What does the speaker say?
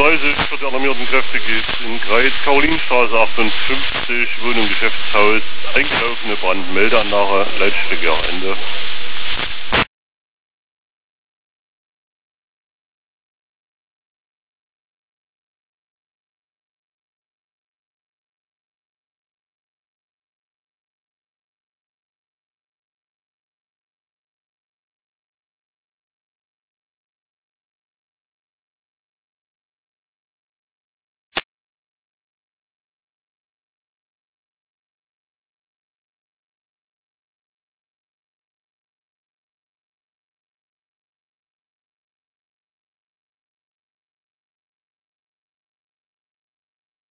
130 für die alarmierten Kräfte geht's in Greiz, Karolinstraße 58, Wohnung, Geschäftshaus, eingelaufene Brandmeldeanlage, Leitstrecke Ende.